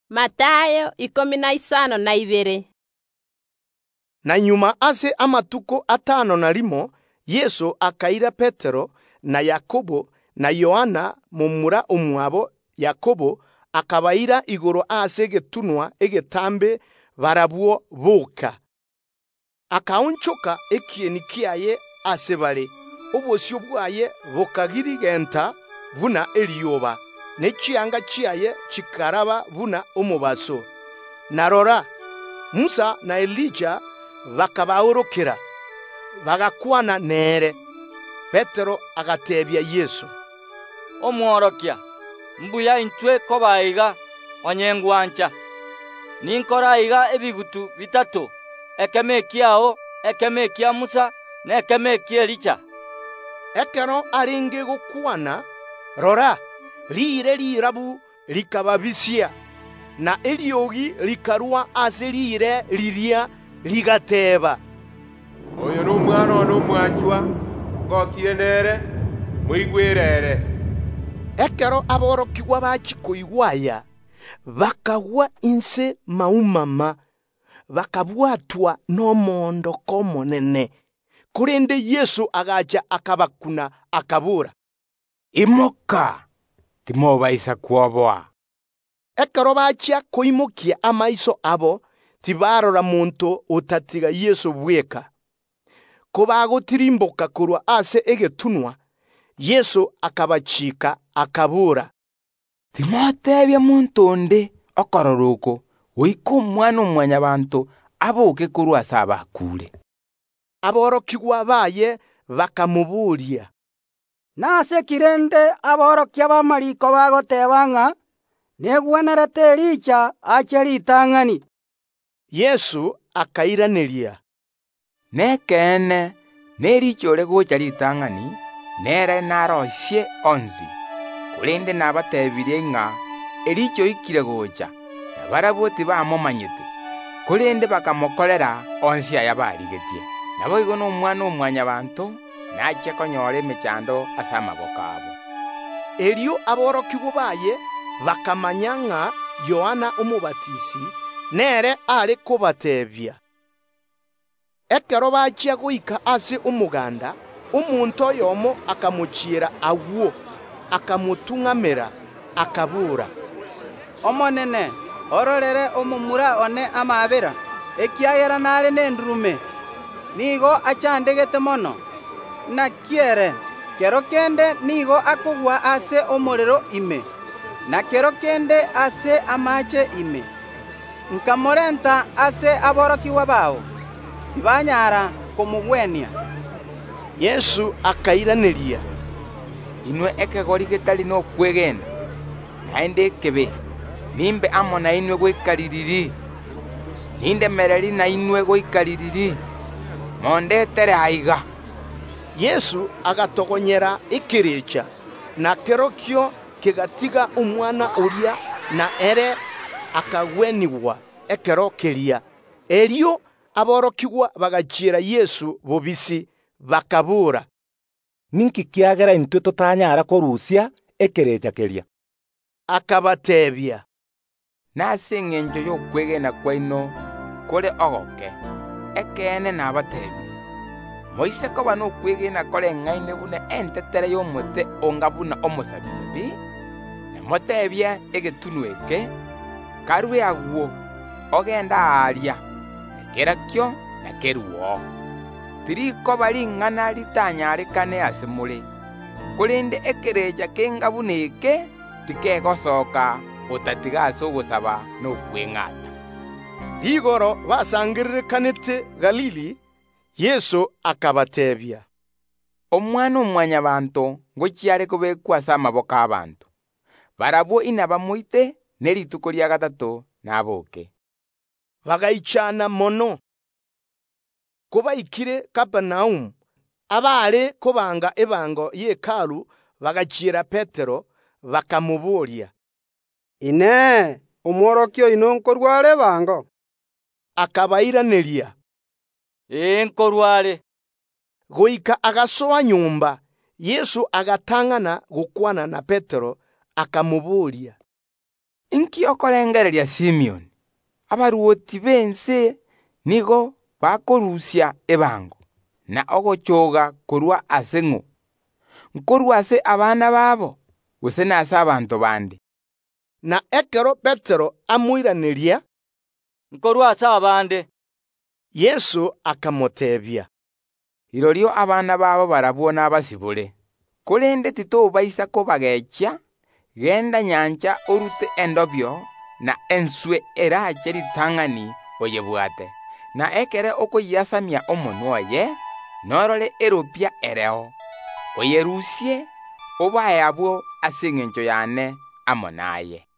Matayo 15:2. Na nyuma ase amatuko 51 Yesu akaira Petero na Yakobo na Yohana mumura umwabo. Yakobo akabaira iguru ase getunwa egetambe barabwo boka. Akaunchoka ekieni kiaye ase bare obosio bwaye bokagirigenta buna eliyoba nechianga chiaye chikaraba buna omubaso. Narora Musa na Elija bakabaorokera bagakwana nere. Petero agatebya Yesu, Omworokia, mbuya intwe kobaiga onyengwancha. Ninkora iga ebigutu bitatu, ekeme kiao, ekeme kia Musa, na ekeme kia Elija. Ekero aringe gukwana, rora, liire lirabu likababisia, na eliogi likarua ase liire liria ligateba, Oyo n'omwana ono omwanchwa ngokire nere muigwirere. Ekero aborokigwa bakikoigwaya bakagwa inse maumama bakabwatwa n'omondo komonene. Kurinde Yesu agacha akabakuna akabura, Imoka, timobaisa kuoboa. Ekero bacha koimokia amaiso abo tibarora muntu utatiga Yesu bweka. Kobagotirimboka kurwa ase egetunwa, Yesu akabachika akabura, Timotebya muntu onde okororuko oiko omwana omwanyabantu aboke kurwa ase abakure. Aborokigwa baye bakamuburia, Nase kirende aborokia bamariko bagoteba ng'a negwenerete Elija ache ritang'ani. Yesu akairaneria, Nekene nericho ore gocha ritang'ani nere naroisie onsi. Kurinde nabatebirie ng'a ericho ikire gocha na barabwo tibamomanyete. Kurinde bakamokorera onsi aya barigetie. Nabo igo n'omwana omwanyabantu nache konyora emechando ase amaboko abo. Erio aborokigwa baye bakamanya ng'a Yohana omobatisi nere are kobatebya. Ekero bachia goika ase omuganda, omuntu oyomo akamuchiera agwo, akamutung'amera, akabura, Omonene, ororere omomura one amabera, ekiagera nare nendurume. Nigo achandegete mono. Nakiere, kero kende nigo akogwa ase omorero ime. Na kero kende ase amache ime. Nkamorenta ase aborokiwa bao. Tibanyara komugwenia. Yesu akairaneria, Inwe ekegori getari nokwegenda naende ekebe nimbe amo na inwe goikaririri ninde mereri na inwe goikaririri mondetere aiga. Yesu agatogonyera ekerecha, na kerokio kegatiga omwana oria na ere akagwenigwa ekero keria. Erio aborokigwa bagachiera Yesu bobisi bakabura, Ninki kiagera intwe totanyara korusia ekerecha keria. Akabatebya, Nase eng'encho y'okwegena kwaino kore ogoke ekene nabatebi moise koba nokwegena kore eng'aine buna entetere y'omote onga buna omosabisabi namotebia egetunu eke karue agwo ogenda aria ekerakio nakeruo tirikoba ring'ana ritanyarekane ase more kurinde ekerecha kenga buna eke tikegosoka otatiga ase ogosaba nokweng'ata. Igoro basangirirekanete Galili, Yesu akabatebya, Omwana omwanyabantu ngochiare kobekwa ase amaboko abantu barabwo inabamoite nerituko ria gatatu naboke. Bagaichana mono. Kobaikire Kapernaumu, abare kobanga ebango y'ekalu bagachiera Petero bakamuburia, Ine, omworokio ino nkorware bango. Akabairaneria, Nkorware. Goika agasoa nyumba, Yesu agatang'ana gukwana na Petero akamuburia, inki okorengereria Simeoni abaruoti bense nigo bakorusia ebango na ogochoga korwa ase ng'o, nkorwa ase abana babo gose nase abanto bande? Na ekero Petero amoiraneria, nkorwa ase abande. Yesu akamotebia, irorio abana babo barabwo nabasibore, korende titobaisa kobagechia. Genda nyancha orute endobio na enswe erache ritang'ani oyebwate, na ekere okoyiasamia omonwa oye, norore eropia ereo, oyerusie obaye abwo ase eng'encho yane amo naye.